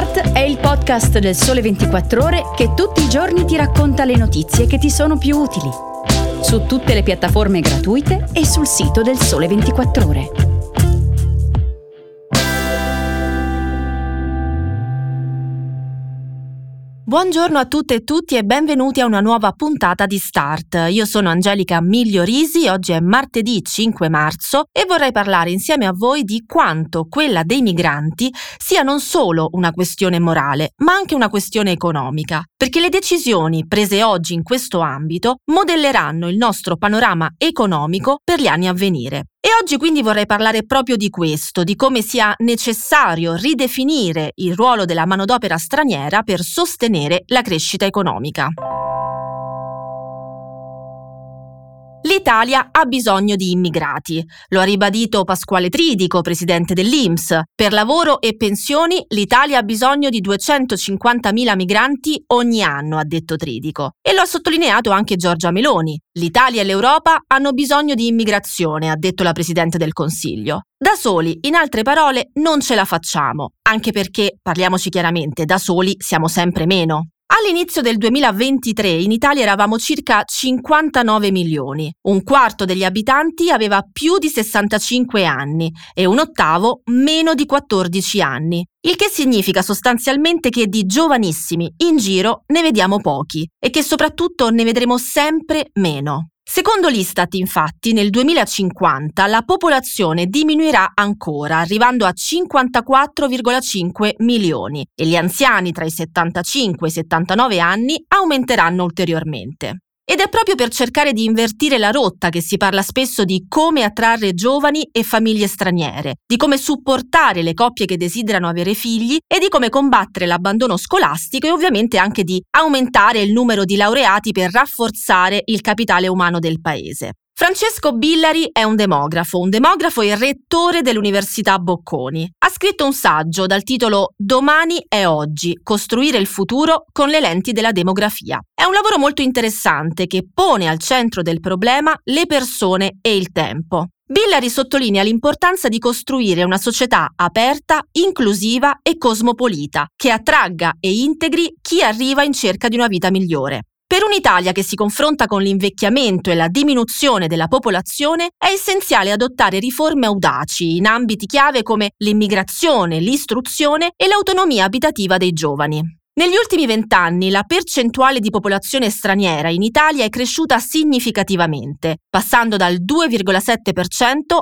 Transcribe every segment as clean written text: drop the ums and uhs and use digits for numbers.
Start è il podcast del Sole 24 Ore che tutti i giorni ti racconta le notizie che ti sono più utili. Su tutte le piattaforme gratuite e sul sito del Sole 24 Ore. Buongiorno a tutte e tutti e benvenuti a una nuova puntata di Start. Io sono Angelica Migliorisi, oggi è martedì 5 marzo e vorrei parlare insieme a voi di quanto quella dei migranti sia non solo una questione morale, ma anche una questione economica, perché le decisioni prese oggi in questo ambito modelleranno il nostro panorama economico per gli anni a venire. E oggi quindi vorrei parlare proprio di questo, di come sia necessario ridefinire il ruolo della manodopera straniera per sostenere la crescita economica. L'Italia ha bisogno di immigrati. Lo ha ribadito Pasquale Tridico, presidente dell'INPS. Per lavoro e pensioni l'Italia ha bisogno di 250.000 migranti ogni anno, ha detto Tridico. E lo ha sottolineato anche Giorgia Meloni. L'Italia e l'Europa hanno bisogno di immigrazione, ha detto la Presidente del Consiglio. Da soli, in altre parole, non ce la facciamo, anche perché, parliamoci chiaramente, da soli siamo sempre meno. All'inizio del 2023 in Italia eravamo circa 59 milioni, un quarto degli abitanti aveva più di 65 anni e un ottavo meno di 14 anni, il che significa sostanzialmente che di giovanissimi in giro ne vediamo pochi e che soprattutto ne vedremo sempre meno. Secondo l'Istat, infatti, nel 2050 la popolazione diminuirà ancora, arrivando a 54,5 milioni e gli anziani tra i 75 e i 79 anni aumenteranno ulteriormente. Ed è proprio per cercare di invertire la rotta che si parla spesso di come attrarre giovani e famiglie straniere, di come supportare le coppie che desiderano avere figli e di come combattere l'abbandono scolastico e ovviamente anche di aumentare il numero di laureati per rafforzare il capitale umano del paese. Francesco Billari è un demografo e rettore dell'Università Bocconi. Ha scritto un saggio dal titolo Domani è oggi, costruire il futuro con le lenti della demografia. È un lavoro molto interessante che pone al centro del problema le persone e il tempo. Billari sottolinea l'importanza di costruire una società aperta, inclusiva e cosmopolita, che attragga e integri chi arriva in cerca di una vita migliore. Per un'Italia che si confronta con l'invecchiamento e la diminuzione della popolazione, è essenziale adottare riforme audaci in ambiti chiave come l'immigrazione, l'istruzione e l'autonomia abitativa dei giovani. Negli ultimi 20 anni la percentuale di popolazione straniera in Italia è cresciuta significativamente, passando dal 2,7%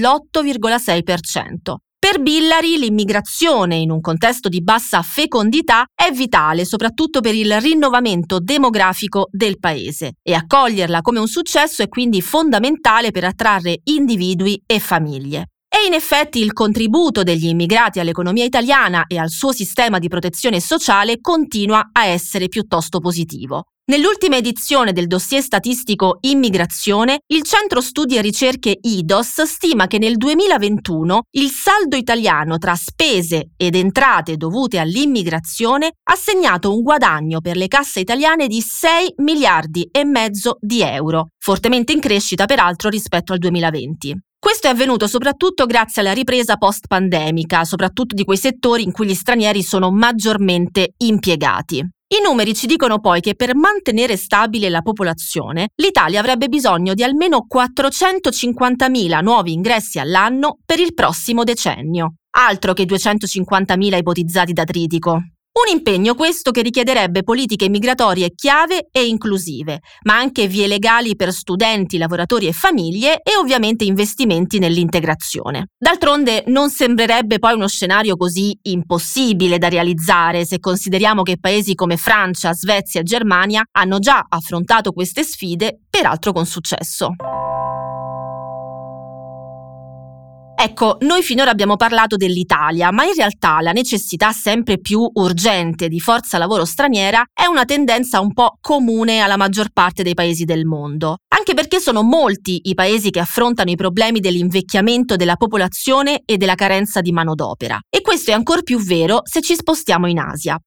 all'8,6%. Per Billari l'immigrazione in un contesto di bassa fecondità è vitale soprattutto per il rinnovamento demografico del paese e accoglierla come un successo è quindi fondamentale per attrarre individui e famiglie. E in effetti il contributo degli immigrati all'economia italiana e al suo sistema di protezione sociale continua a essere piuttosto positivo. Nell'ultima edizione del dossier statistico Immigrazione, il Centro Studi e Ricerche IDOS stima che nel 2021 il saldo italiano tra spese ed entrate dovute all'immigrazione ha segnato un guadagno per le casse italiane di 6 miliardi e mezzo di euro, fortemente in crescita peraltro rispetto al 2020. Questo è avvenuto soprattutto grazie alla ripresa post-pandemica, soprattutto di quei settori in cui gli stranieri sono maggiormente impiegati. I numeri ci dicono poi che per mantenere stabile la popolazione, l'Italia avrebbe bisogno di almeno 450.000 nuovi ingressi all'anno per il prossimo decennio, altro che 250.000 ipotizzati da Tridico. Un impegno questo che richiederebbe politiche migratorie chiave e inclusive, ma anche vie legali per studenti, lavoratori e famiglie e ovviamente investimenti nell'integrazione. D'altronde non sembrerebbe poi uno scenario così impossibile da realizzare se consideriamo che paesi come Francia, Svezia e Germania hanno già affrontato queste sfide, peraltro con successo. Ecco, noi finora abbiamo parlato dell'Italia, ma in realtà la necessità sempre più urgente di forza lavoro straniera è una tendenza un po' comune alla maggior parte dei paesi del mondo, anche perché sono molti i paesi che affrontano i problemi dell'invecchiamento della popolazione e della carenza di manodopera. E questo è ancor più vero se ci spostiamo in Asia.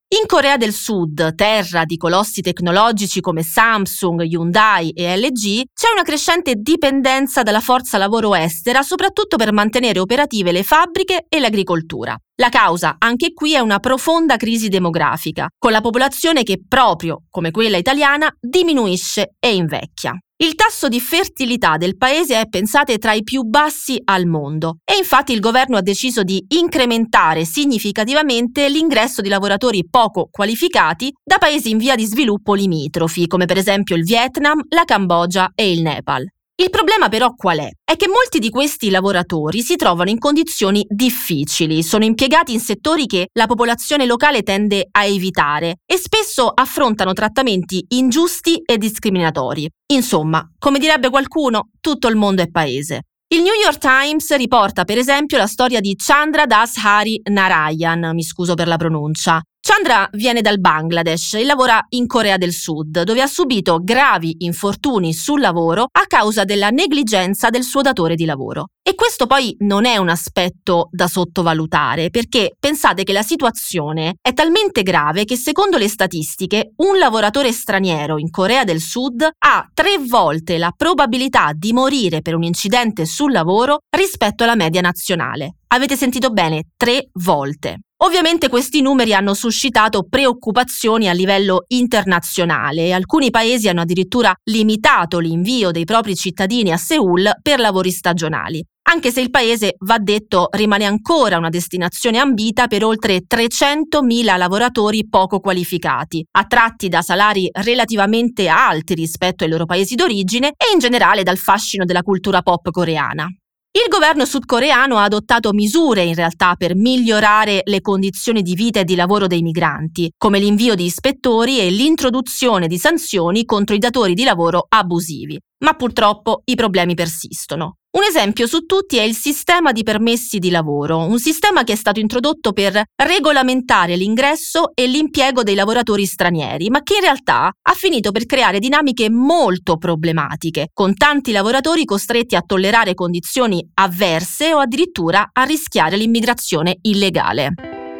In Corea del Sud, terra di colossi tecnologici come Samsung, Hyundai e LG, c'è una crescente dipendenza dalla forza lavoro estera, soprattutto per mantenere operative le fabbriche e l'agricoltura. La causa, anche qui, è una profonda crisi demografica, con la popolazione che, proprio come quella italiana, diminuisce e invecchia. Il tasso di fertilità del paese è, pensate, tra i più bassi al mondo e infatti il governo ha deciso di incrementare significativamente l'ingresso di lavoratori poco qualificati da paesi in via di sviluppo limitrofi, come per esempio il Vietnam, la Cambogia e il Nepal. Il problema però qual è? È che molti di questi lavoratori si trovano in condizioni difficili, sono impiegati in settori che la popolazione locale tende a evitare e spesso affrontano trattamenti ingiusti e discriminatori. Insomma, come direbbe qualcuno, tutto il mondo è paese. Il New York Times riporta per esempio la storia di Chandra Das Hari Narayan, mi scuso per la pronuncia. Chandra viene dal Bangladesh e lavora in Corea del Sud, dove ha subito gravi infortuni sul lavoro a causa della negligenza del suo datore di lavoro. E questo poi non è un aspetto da sottovalutare, perché pensate che la situazione è talmente grave che secondo le statistiche un lavoratore straniero in Corea del Sud ha 3 volte la probabilità di morire per un incidente sul lavoro rispetto alla media nazionale. Avete sentito bene, 3 volte. Ovviamente questi numeri hanno suscitato preoccupazioni a livello internazionale e alcuni paesi hanno addirittura limitato l'invio dei propri cittadini a Seul per lavori stagionali. Anche se il paese, va detto, rimane ancora una destinazione ambita per oltre 300.000 lavoratori poco qualificati, attratti da salari relativamente alti rispetto ai loro paesi d'origine e in generale dal fascino della cultura pop coreana. Il governo sudcoreano ha adottato misure in realtà per migliorare le condizioni di vita e di lavoro dei migranti, come l'invio di ispettori e l'introduzione di sanzioni contro i datori di lavoro abusivi. Ma purtroppo i problemi persistono. Un esempio su tutti è il sistema di permessi di lavoro, un sistema che è stato introdotto per regolamentare l'ingresso e l'impiego dei lavoratori stranieri, ma che in realtà ha finito per creare dinamiche molto problematiche, con tanti lavoratori costretti a tollerare condizioni avverse o addirittura a rischiare l'immigrazione illegale.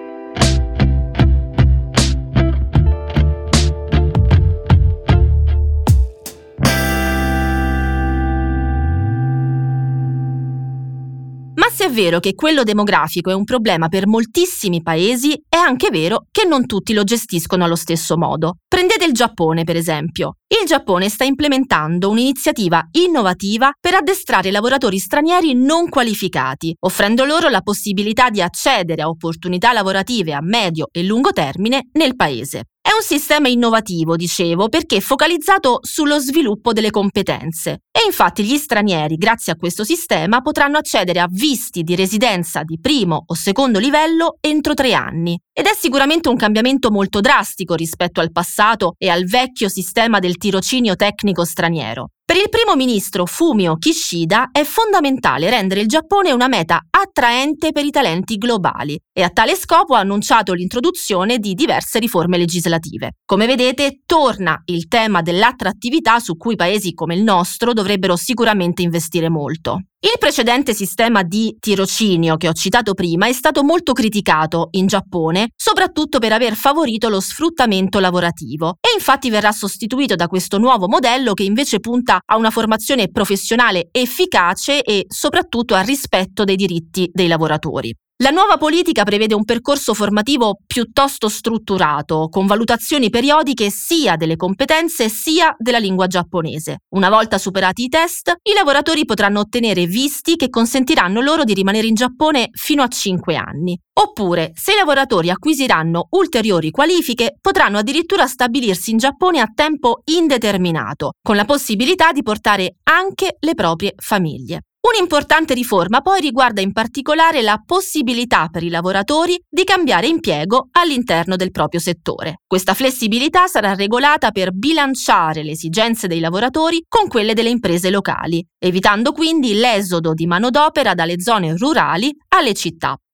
Ma se è vero che quello demografico è un problema per moltissimi paesi, è anche vero che non tutti lo gestiscono allo stesso modo. Prendete il Giappone, per esempio. Il Giappone sta implementando un'iniziativa innovativa per addestrare lavoratori stranieri non qualificati, offrendo loro la possibilità di accedere a opportunità lavorative a medio e lungo termine nel paese. È un sistema innovativo, dicevo, perché è focalizzato sullo sviluppo delle competenze. E infatti gli stranieri, grazie a questo sistema, potranno accedere a visti di residenza di primo o secondo livello entro 3 anni. Ed è sicuramente un cambiamento molto drastico rispetto al passato e al vecchio sistema del tirocinio tecnico straniero. Per il primo ministro Fumio Kishida è fondamentale rendere il Giappone una meta attraente per i talenti globali e a tale scopo ha annunciato l'introduzione di diverse riforme legislative. Come vedete, torna il tema dell'attrattività su cui paesi come il nostro dovrebbero sicuramente investire molto. Il precedente sistema di tirocinio che ho citato prima è stato molto criticato in Giappone, soprattutto per aver favorito lo sfruttamento lavorativo, e infatti verrà sostituito da questo nuovo modello che invece punta a una formazione professionale efficace e soprattutto al rispetto dei diritti dei lavoratori. La nuova politica prevede un percorso formativo piuttosto strutturato, con valutazioni periodiche sia delle competenze sia della lingua giapponese. Una volta superati i test, i lavoratori potranno ottenere visti che consentiranno loro di rimanere in Giappone fino a 5 anni. Oppure, se i lavoratori acquisiranno ulteriori qualifiche, potranno addirittura stabilirsi in Giappone a tempo indeterminato, con la possibilità di portare anche le proprie famiglie. Un'importante riforma poi riguarda in particolare la possibilità per i lavoratori di cambiare impiego all'interno del proprio settore. Questa flessibilità sarà regolata per bilanciare le esigenze dei lavoratori con quelle delle imprese locali, evitando quindi l'esodo di manodopera dalle zone rurali alle città.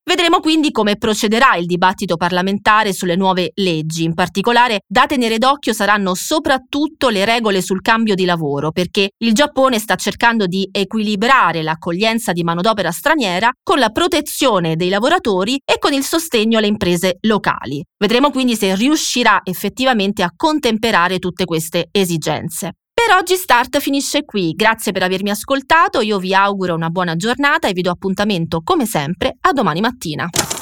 Vedremo quindi come procederà il dibattito parlamentare sulle nuove leggi. In particolare, da tenere d'occhio saranno soprattutto le regole sul cambio di lavoro, perché il Giappone sta cercando di equilibrare l'accoglienza di manodopera straniera con la protezione dei lavoratori e con il sostegno alle imprese locali. Vedremo quindi se riuscirà effettivamente a contemperare tutte queste esigenze. Per oggi Start finisce qui, grazie per avermi ascoltato, io vi auguro una buona giornata e vi do appuntamento come sempre a domani mattina.